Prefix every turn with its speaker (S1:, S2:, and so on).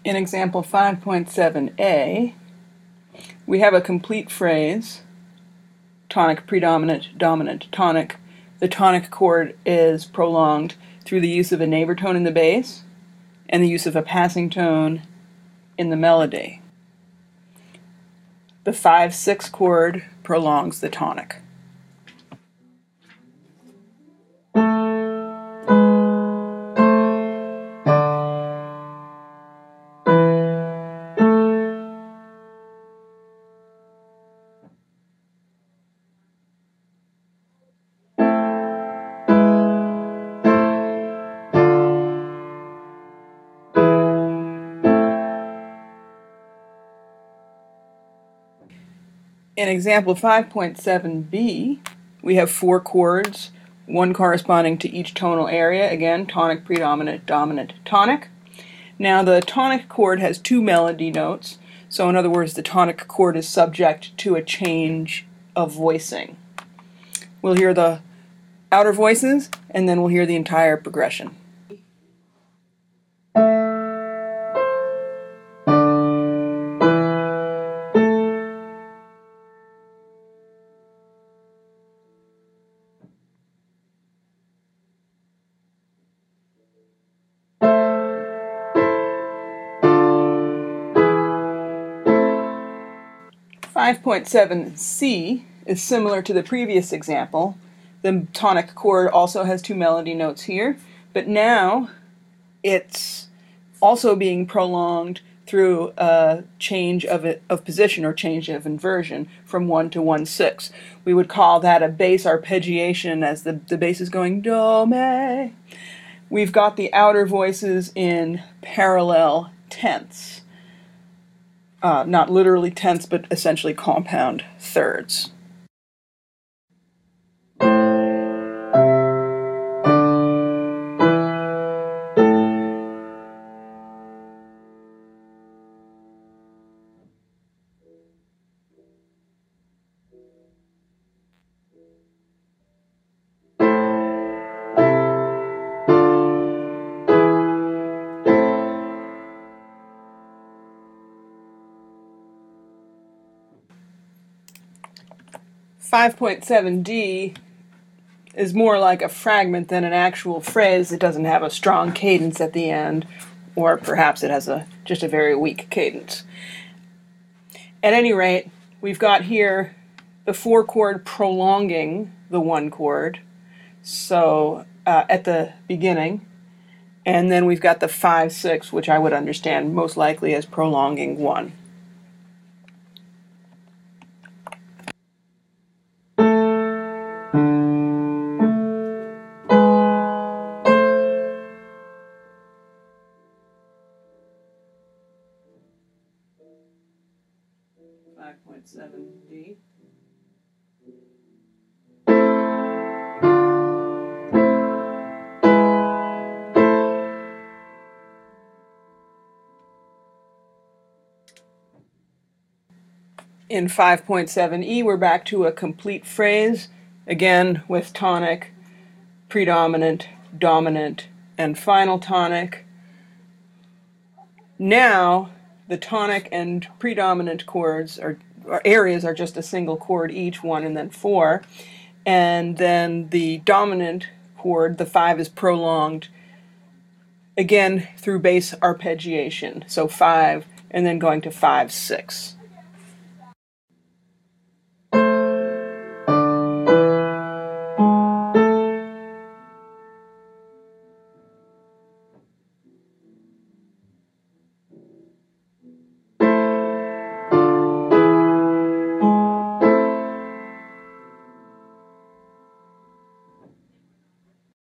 S1: In example 5.7a, we have a complete phrase, tonic, predominant, dominant, tonic. The tonic chord is prolonged through the use of a neighbor tone in the bass and the use of a passing tone in the melody. The 5/6 chord prolongs the tonic. In example 5.7b, we have 4 chords, one corresponding to each tonal area. Again, tonic, predominant, dominant, tonic. Now the tonic chord has 2 melody notes, so in other words, the tonic chord is subject to a change of voicing. We'll hear the outer voices, and then we'll hear the entire progression. 5.7c is similar to the previous example. The tonic chord also has 2 melody notes here, but now it's also being prolonged through a change of position or change of inversion from 1 to 1/6. We would call that a bass arpeggiation, as the bass is going do, me. We've got the outer voices in parallel tenths. Not literally tenths, but essentially compound thirds. .7d is more like a fragment than an actual phrase. It doesn't have a strong cadence at the end, or perhaps it has just a very weak cadence. At any rate, we've got here the 4 chord prolonging the 1 chord, so at the beginning, and then we've got the 5/6, which I would understand most likely as prolonging 1. .7d. In 5.7e, we're back to a complete phrase, again with tonic, predominant, dominant, and final tonic. Now, the tonic and predominant chords or areas are just a single chord each, 1 and then 4. And then the dominant chord, the 5, is prolonged again through bass arpeggiation. So 5 and then going to 5/6.